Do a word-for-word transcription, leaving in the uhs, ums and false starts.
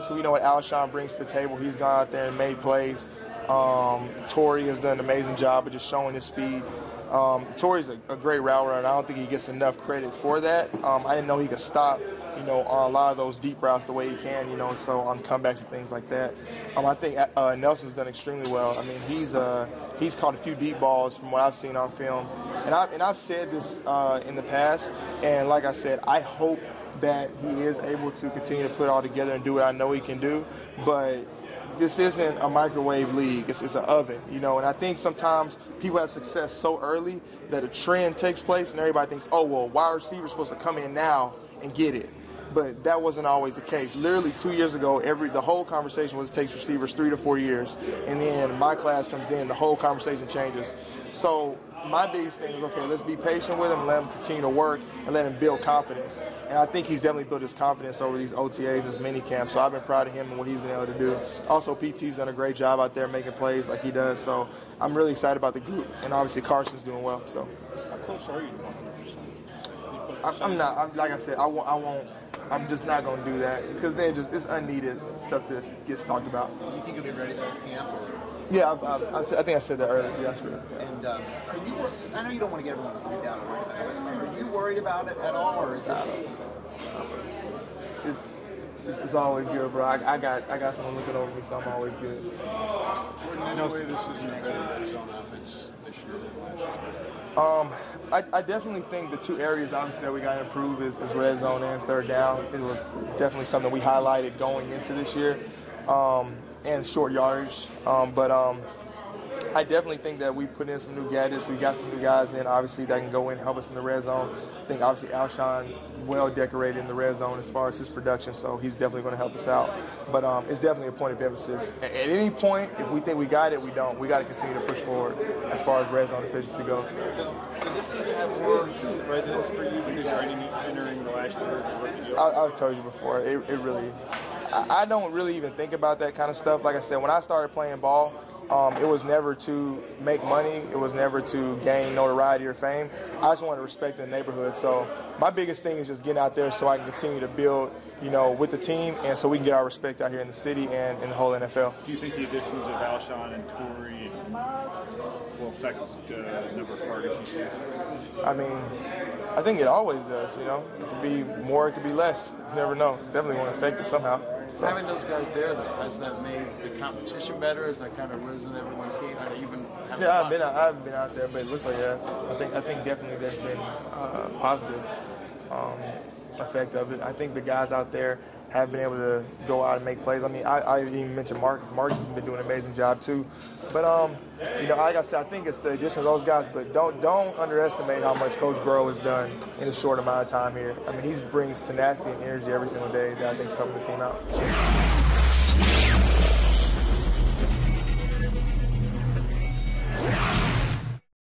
obviously we know what Alshon brings to the table. He's gone out there and made plays. Um, Torrey has done an amazing job of just showing his speed. Um, Torrey's a, a great route runner, and I don't think he gets enough credit for that. Um, I didn't know he could stop, you know, on a lot of those deep routes the way he can, you know, so on comebacks and things like that. Um, I think uh, Nelson's done extremely well. I mean, he's uh, he's caught a few deep balls from what I've seen on film. And, I, and I've said this uh, in the past, and like I said, I hope that he is able to continue to put it all together and do what I know he can do, but this isn't a microwave league. It's, it's an oven, you know, and I think sometimes people have success so early that a trend takes place and everybody thinks, oh, well, wide receiver's supposed to come in now and get it. But that wasn't always the case. Literally two years ago, every the whole conversation was it takes receivers three to four years. And then my class comes in, the whole conversation changes. So my biggest thing is, okay, let's be patient with him and let him continue to work and let him build confidence. And I think he's definitely built his confidence over these O T As and his mini camps. So I've been proud of him and what he's been able to do. Also, P T's done a great job out there making plays like he does. So I'm really excited about the group. And obviously Carson's doing well. So how close are you to one hundred percent? I'm not. I'm, like I said, I won't. I won't I'm just not going to do that because then just it's unneeded stuff that gets talked about. Do you think you'll be ready for camp? Or? Yeah, I, I, I, said, I think I said that earlier. Yeah, sure. And um, are you? I know you don't want to get everyone to freak out or worried about it. Are you worried about it at all, or is it? It's, it's it's always good, bro. I, I got I got someone looking over me, so I'm always good. Jordan, I know this isn't a better red zone offense this year than last year. Um, I, I definitely think the two areas obviously that we got to improve is, is red zone and third down. It was definitely something we highlighted going into this year, um, and short yardage. Um, but um, I definitely think that we put in some new gadgets. We got some new guys in, obviously, that can go in and help us in the red zone. I think obviously Alshon well decorated in the red zone as far as his production, so he's definitely going to help us out. But um, it's definitely a point of emphasis. At, at any point, if we think we got it, we don't. We got to continue to push forward as far as red zone efficiency goes. Does this season have more resonance for you because you're entering the last year? I, I've told you before, it, it really, I, I don't really even think about that kind of stuff. Like I said, when I started playing ball, Um, it was never to make money. It was never to gain notoriety or fame. I just wanted to respect the neighborhood. So my biggest thing is just getting out there so I can continue to build, you know, with the team and so we can get our respect out here in the city and in the whole N F L. Do you think the additions of Alshon and Torrey will affect the uh, number of targets you see? I mean, I think it always does, you know. It could be more, it could be less. You never know. It's definitely going to affect it somehow. So. Having those guys there, though, has that made the competition better? Has that kind of risen everyone's game? I know you've been having yeah, I've been, out, I've been out there, but it looks like yes. I think, I think definitely there's been uh, positive um, effect of it. I think the guys out there have been able to go out and make plays. I mean, I, I even mentioned Marcus. Marcus has been doing an amazing job too. But um, you know, like I said, I think it's the addition of those guys. But don't don't underestimate how much Coach Groh has done in a short amount of time here. I mean, he brings tenacity and energy every single day that I think is helping the team out.